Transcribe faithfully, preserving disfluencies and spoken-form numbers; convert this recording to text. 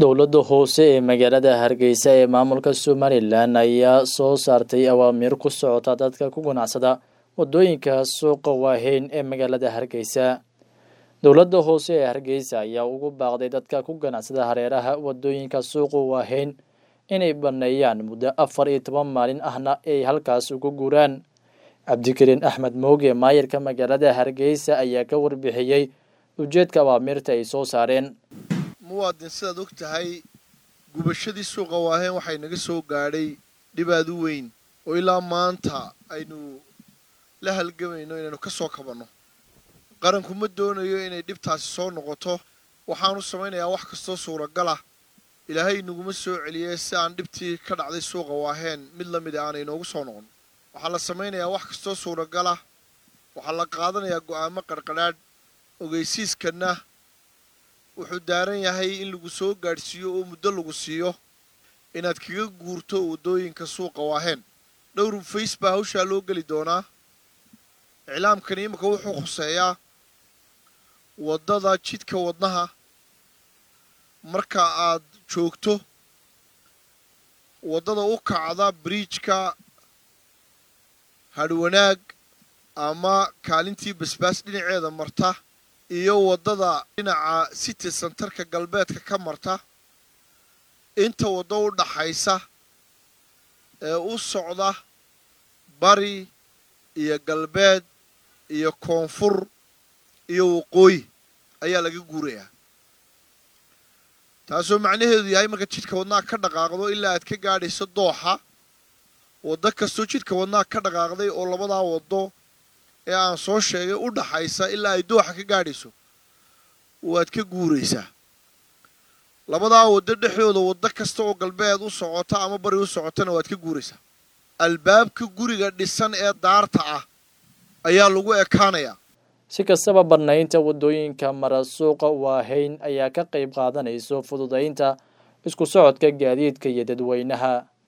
Dowladda hoose ee magaalada Hargeysa ee maamulka Somaliland ayaa soo saartay awaamiir ku socota dadka ku ganacsada wadooyinka suuqa waaweyn ee magaalada Hargeysa. Dowladda hoose ee Hargeysa ayaa ugu baaqday dadka ku ganacsada hareeraha wadooyinka suuqa waaweyn inay baneeyaan muddo afar iyo toban maalin ahna ay halkaas ugu guuraan. Cabdikariin Axmed Mooge maayirka magaalada Hargeysa ayaa ka warbixiyay ujeedka awaamirta ay soo saareen. muwaadin sidaad og tahay gubashadii suuqa waaweyn waxay naga soo gaadhay dhibaad u weyn oo ilaa maanta aynu la halgamayno inaynu ka soo kabanno. qaranku ma doonayo inay dhibtaasi soo noqoto, waxaanu samaynayaa wax kastoo suuragal ah ilaahay naguma soo celiyay si aan dhibtii ka dhacday suuqa waaweyn mid la mid ah aan inoogu soo noqon. waxaa la samaynayaa wax kastoo suuragal ah, waxaa la qaadanayaa go'aamo qarqadhaadh. ogeysiiskana wuxuu daaran yahay in lagu soo gaadhsiiyo oo muddo lagu siiyo inaad kaga guurto wadooyinka suuqa waaweyn. dhowr face baa hawshaa loo geli doonaa. iclaamkani imika wuxuu khuseeyaa waddada jidka wadnaha marka aad joogto waddada u kacda bridge-ka hadhwanaag ama kaalintii basbaas dhinaceeda marta iyo waddada dhinaca city centerka galbeedka ka marta. inta waddo u dhaxaysa ee u socda bari iyo galbeed iyo koonfur iyo waqooyi ayaa laga guurayaa. taasoo macnaheedu yahay marka jidka wadnaha ka dhaqaaqdo ilaa aad ka gaadhayso dooxa, waddo kastoo jidka wadnaha ka dhaqaaqday oo labadaa waddo ee aan soo sheegay u dhaxaysa ilaa ay dooxa ka gaadhayso waad ka guuraysaa. labadaa waddo dhexdooda waddo kasta oo galbeed u socota ama bari u socotana waad ka guuraysaa. albaabka guriga dhisan ee daarta ah ayaa lagu ekaanayaa. si kastaba barnaynta wadooyinka mara suuqa waaweyn ayaa ka qayb qaadanayso fududaynta isku socodka gaadiidka iyo dadweynaha.